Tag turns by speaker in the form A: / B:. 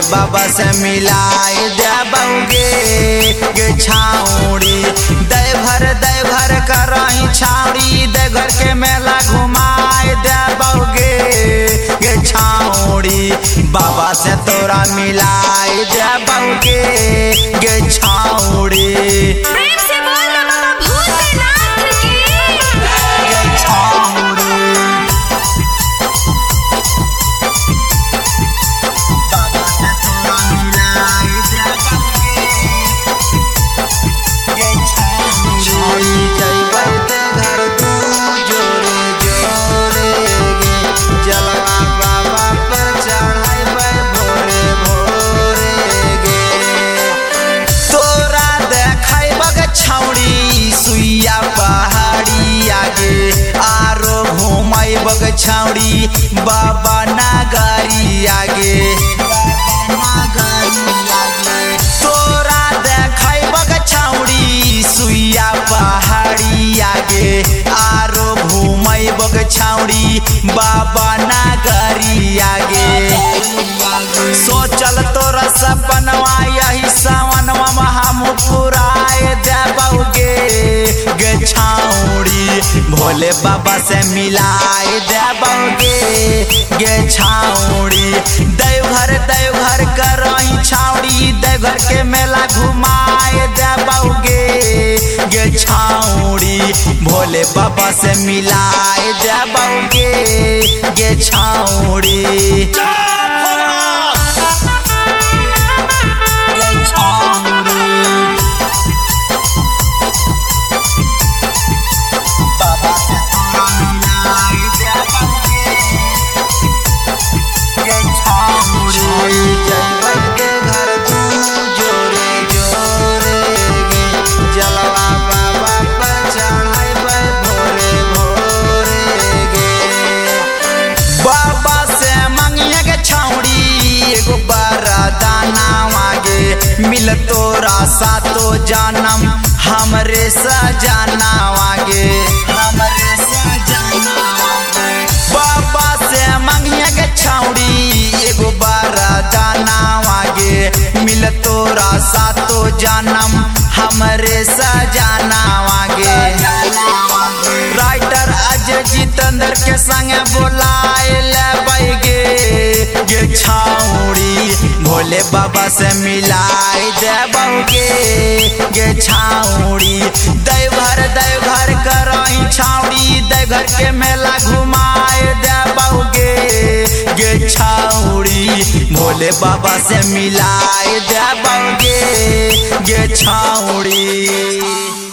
A: बाबा से मिलाए देबौगे गे छाउड़ी। देवघर करही छाउड़ी, देवघर के मेला घुमाए देबौगे गे छाउड़ी। बाबा से तोरा मिलाए देबौगे गे छाउड़ी।
B: प्रेम से बोल ना बाबा भूतनाथ की
A: गे छाउड़ी। बाबा से तोरा मिलाए देबौगे गे छाउड़ी। जइबै देवघर तू जोरे जोरे गे, जलवा बाबा पर चढ़ाइबै भोरे भोरे गे। तोरा देखैबग छौड़ी सुइया पहाड़ी आगे, आरो घुमैबग छौड़ी बाबा नगरी आगे। तोरा देखैबग छौड़ी सुइया पहाड़ी आगे, आरो घुमैबग छौड़ी बाबा नगरी आगे। सोचल तोरा सपनवा यही सावनवा में हम पुराए देबौगे गे छाउड़ी। भोले बाबा से मिलाए देबौगे गे छाउड़ी। देवघर करही छाउड़ी, देवघर के मेला घुमाए देबौगे गे छाउड़ी। भोले बाबा से मिलाए देबौगे गे छाउड़ी। मिल तोरा सातो जानम हमरे सजाना आगे। बाबा से मंगिया के छौड़ी एगो बरदाना आगे, मिल तोरा सातो जानम हमरे सजाना आगे। राइटर अजय जितेंद्र के संगे बोलाए लेबैगे गे छाउड़ी। भोले बाबा से मिलाए देबौगे गे छाउड़ी। देवघर करही छाउड़ी, देवघर के मेला घुमाए देबौगे गे छाउड़ी। भोले बाबा से मिलाए देबौगे गे छाउड़ी।